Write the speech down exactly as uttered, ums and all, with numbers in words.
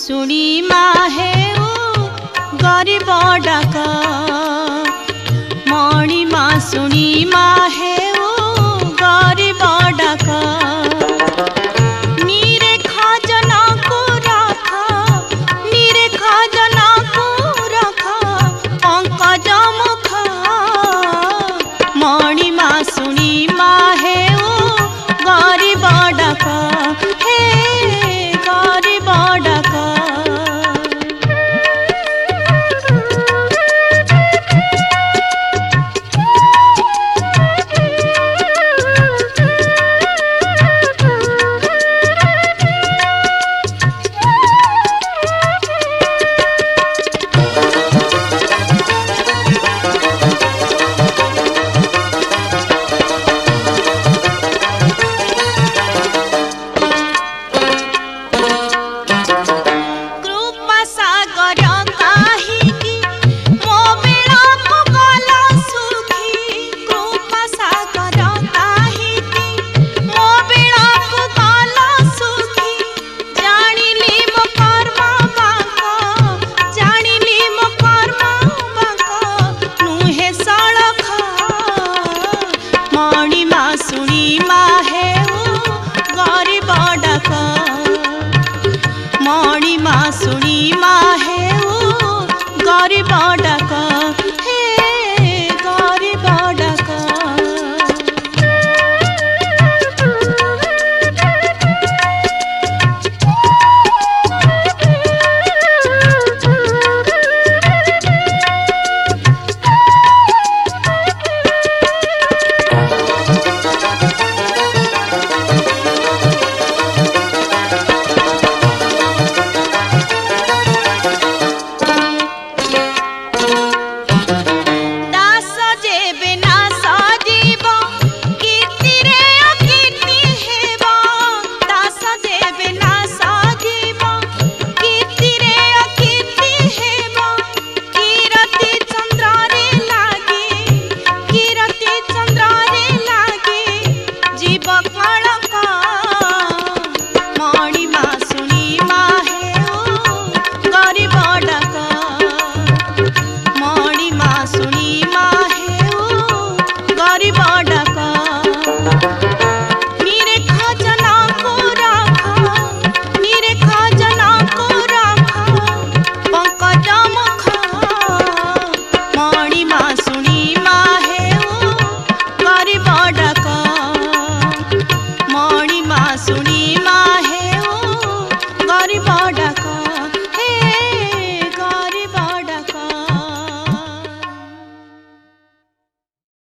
शुणी मा हेउ गरीब डाक मणि मा शुणी मा हेउ गरीब डाक नीरे खजना को रख नीरे खजना को रख पंकज मुख मणि मा शुणी मा हेउ गरीब डाक हे गरीब डाक मणि मा शुणी मा हेउ गरीब डाक।